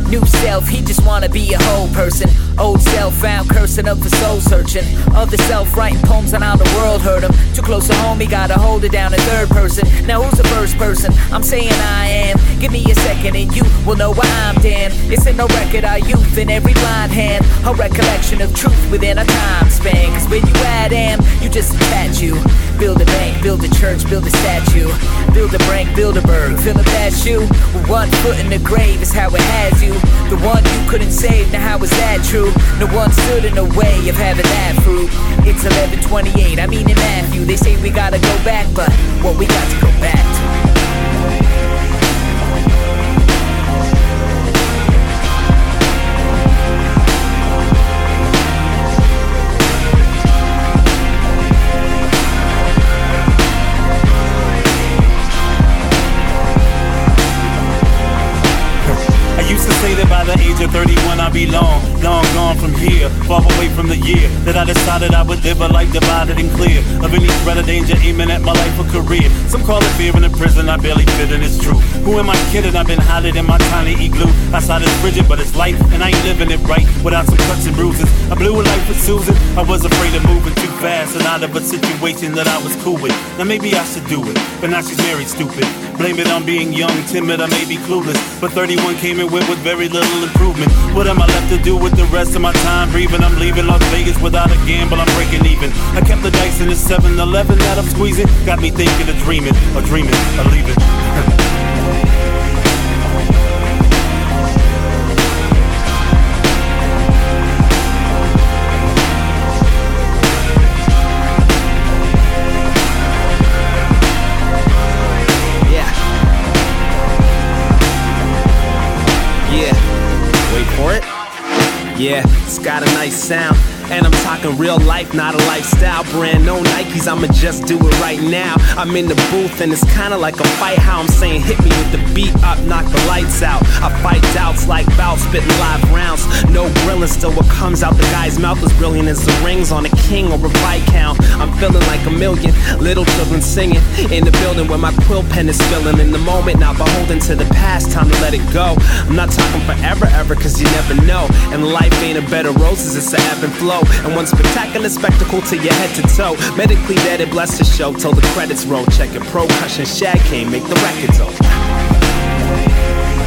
New self, he just wanna be a whole person. Old self found cursing up for soul searching. Other self writing poems on how the world hurt him. Too close to home, he gotta hold it down in third person. Now who's the first person? I'm saying I am. Give me a second and you will know why I'm damned. It's in no record, our youth in every blind hand. A recollection of truth within a time span. Cause when you add am, you just attach you. Build a bank, build a church, build a statue. Build a brink, build a burg, fill up that shoe. With one foot in the grave is how it has you. The one you couldn't save, now how is that true? No one stood in the way of having that fruit. It's 11:28, I mean in Matthew. They say we gotta go back, but what we got to go back to? That by the age of 31 I'd be long gone from here, far away from the year that I decided I would live a life divided and clear of any threat or danger aiming at my life or career. Some call it fear in the prison I barely fit and it's true. Who am I kidding? I've been hiding in my tiny igloo. Outside is frigid but it's life and I ain't living it right without some cuts and bruises. I blew a life with Susan. I was afraid of moving too fast and out of a situation that I was cool with. Now maybe I should do it, but now she's married, stupid. Blame it on being young, timid, I may be clueless, but 31 came in with very little improvement. What am I left to do with the rest of my time breathing? I'm leaving Las Vegas without a gamble, I'm breaking even. I kept the dice in the 7-Eleven that I'm squeezing. Got me thinking of dreaming, or leaving. Yeah, it's got a nice sound. And I'm talking real life, not a lifestyle. Brand no Nikes, I'ma just do it right now. I'm in the booth and it's kinda like a fight. How I'm saying hit me with the beat up, knock the lights out. I fight doubts like bouts, spitting live rounds. No grilling, still what comes out the guy's mouth is brilliant as the rings on a king or a Viscount. I'm feeling like a million little children singing in the building where my quill pen is filling. In the moment, not beholden to the past, time to let it go. I'm not talking forever, ever, cause you never know. And life ain't a bed of roses, it's a ebb and flow. And one spectacular spectacle to your head to toe. Medically vetted, blessed to show till the credits roll. Check it, Pro Cushion Shag can't make the records over.